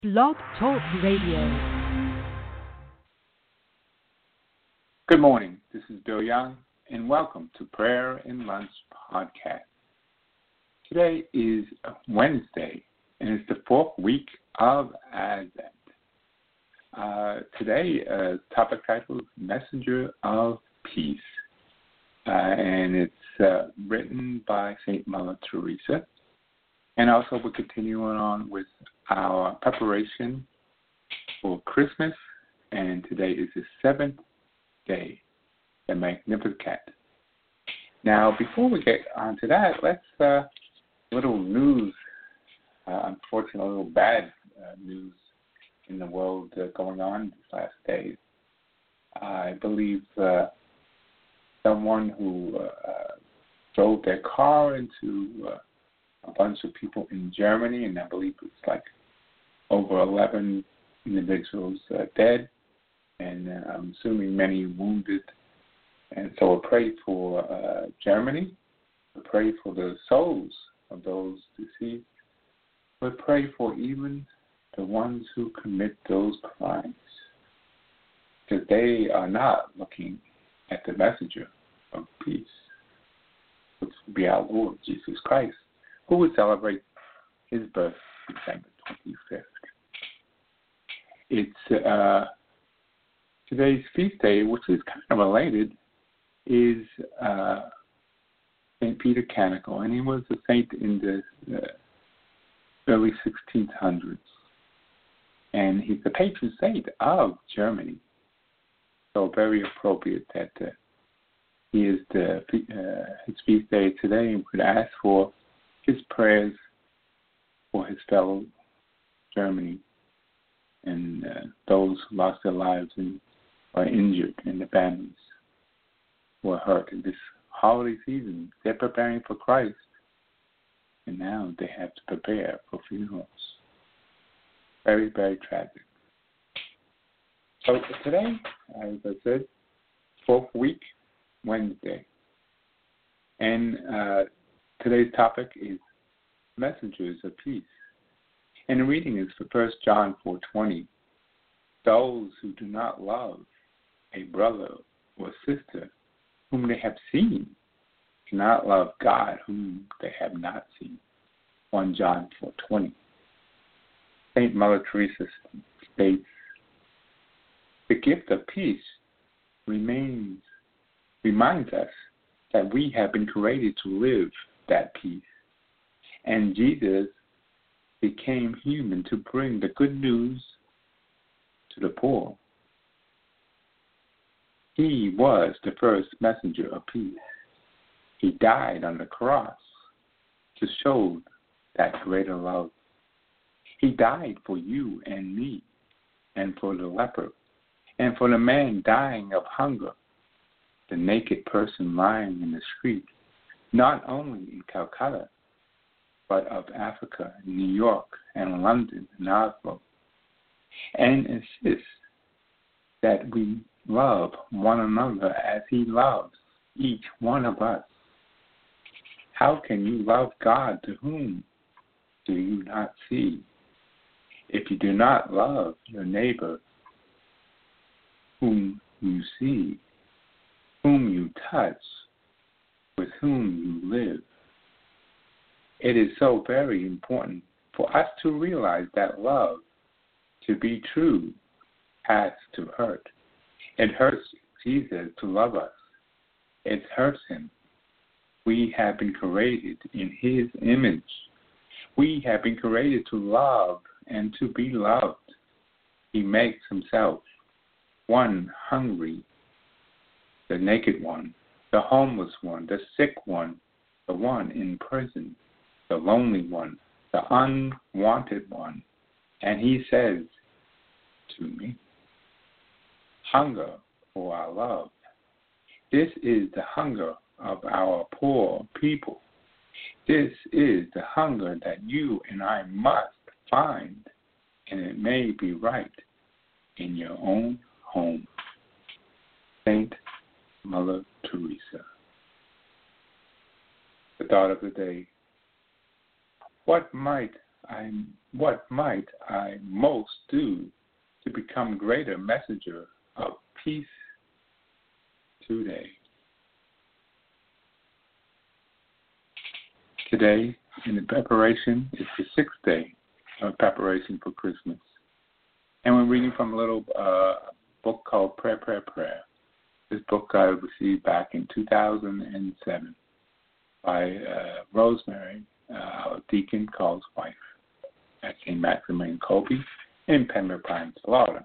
Blog Talk Radio. Good morning. This is Bill Young, and welcome to Prayer and Lunch Podcast. Today is Wednesday, and it's the fourth week of Advent. Today, topic title is Messenger of Peace, and it's written by St. Mother Teresa. And also, we're continuing on with our preparation for Christmas, and today is the seventh day, the Magnificat. Now, before we get on to that, let's little news. Unfortunately, a little bad news in the world going on these last days. I believe someone who drove their car into a bunch of people in Germany, and I believe it's like over 11 individuals dead, and I'm assuming many wounded. And so we pray for Germany. We pray for the souls of those deceased. We pray for even the ones who commit those crimes, because they are not looking at the messenger of peace, which will be our Lord Jesus Christ, who would celebrate his birth December 25th. It's today's feast day, which is kind of related, is St. Peter Canonical, and he was a saint in the early 1600s. And he's the patron saint of Germany. So very appropriate that he is his feast day today, and we could ask for his prayers for his fellow Germany and those who lost their lives and are injured, and the families who are hurt in this holiday season. They're preparing for Christ, and now they have to prepare for funerals. Very, very tragic. So today, as I said, fourth week, Wednesday. And today's topic is messengers of peace. And the reading is for 1 John 4:20. Those who do not love a brother or sister whom they have seen cannot love God whom they have not seen. 1 John 4:20. St. Mother Teresa states, the gift of peace reminds us that we have been created to live that peace. And Jesus became human to bring the good news to the poor. He was the first messenger of peace. He died on the cross to show that greater love. He died for you and me, and for the leper, and for the man dying of hunger, the naked person lying in the street, not only in Calcutta, but of Africa, New York, and London, and Oslo, and insists that we love one another as he loves each one of us. How can you love God to whom do you not see? If you do not love your neighbor whom you see, whom you touch, with whom you live. It is so very important for us to realize that love, to be true, has to hurt. It hurts Jesus to love us. It hurts him. We have been created in his image. We have been created to love and to be loved. He makes himself one hungry, the naked one, the homeless one, the sick one, the one in prison, the lonely one, the unwanted one. And he says to me, hunger for our love. This is the hunger of our poor people. This is the hunger that you and I must find, and it may be right in your own home. Saint Mother Teresa. The thought of the day. What might what might I most do to become greater messenger of peace today? Today, in the preparation, is the 6th day of preparation for Christmas. And we're reading from a little book called Prayer, Prayer, Prayer. This book I received back in 2007 by Rosemary, our deacon Carl's wife, at St. Maximilian Kolbe in Pembroke Pines, Florida.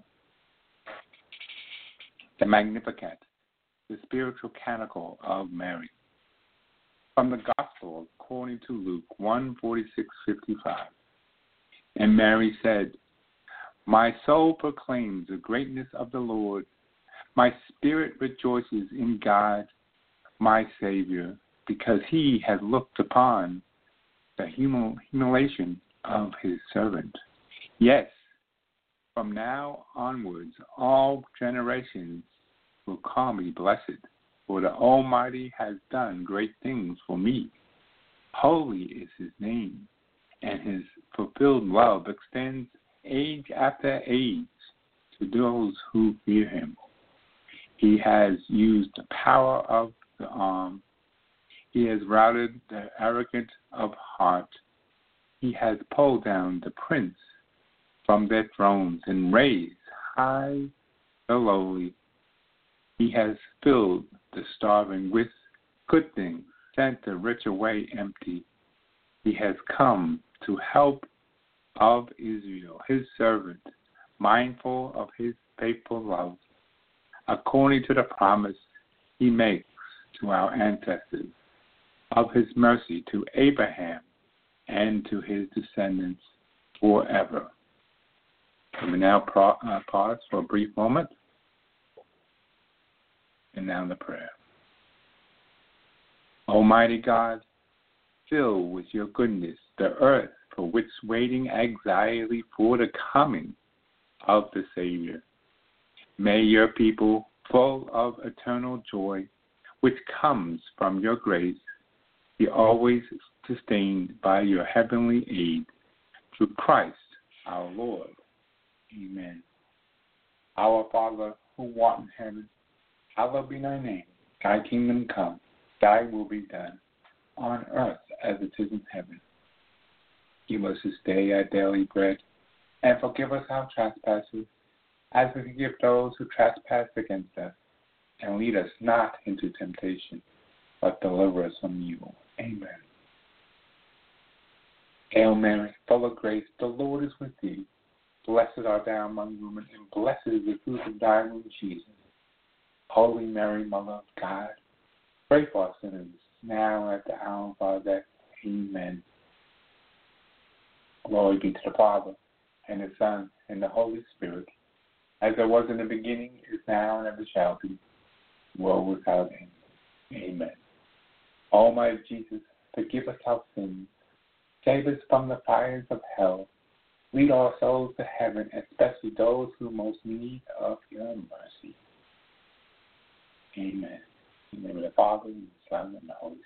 The Magnificat, the spiritual canticle of Mary. From the Gospel according to Luke 1:46-55. And Mary said, "My soul proclaims the greatness of the Lord. My spirit rejoices in God, my Savior, because he has looked upon the humiliation of his servant. Yes, from now onwards, all generations will call me blessed, for the Almighty has done great things for me. Holy is his name, and his fulfilled love extends age after age to those who fear him. He has used the power of the arm. He has routed the arrogant of heart. He has pulled down the prince from their thrones and raised high the lowly. He has filled the starving with good things, sent the rich away empty. He has come to help of Israel, his servant, mindful of his faithful love, according to the promise he makes to our ancestors, of his mercy to Abraham and to his descendants forever." We will now pause for a brief moment. And now the prayer. Almighty God, fill with your goodness the earth for which waiting anxiously for the coming of the Savior. May your people, full of eternal joy, which comes from your grace, be always sustained by your heavenly aid, through Christ our Lord. Amen. Our Father, who art in heaven, hallowed be thy name. Thy kingdom come, thy will be done, on earth as it is in heaven. Give us this day our daily bread, and forgive us our trespasses, as we forgive those who trespass against us. And lead us not into temptation, but deliver us from evil. Amen. Hail Mary, full of grace, the Lord is with thee. Blessed art thou among women, and blessed is the fruit of thy womb, Jesus. Holy Mary, Mother of God, pray for us sinners, now and at the hour of our death. Amen. Glory be to the Father, and the Son, and the Holy Spirit, as it was in the beginning, is now, and ever shall be, world without end. Amen. Almighty Jesus, forgive us our sins, save us from the fires of hell, lead our souls to heaven, especially those who most need of your mercy. Amen. In the name of the Father, and the Son, and the Holy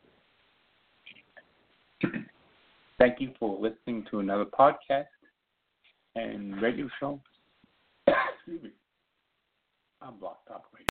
Spirit. Thank you for listening to another podcast and radio show. Excuse me. I'm blocked up.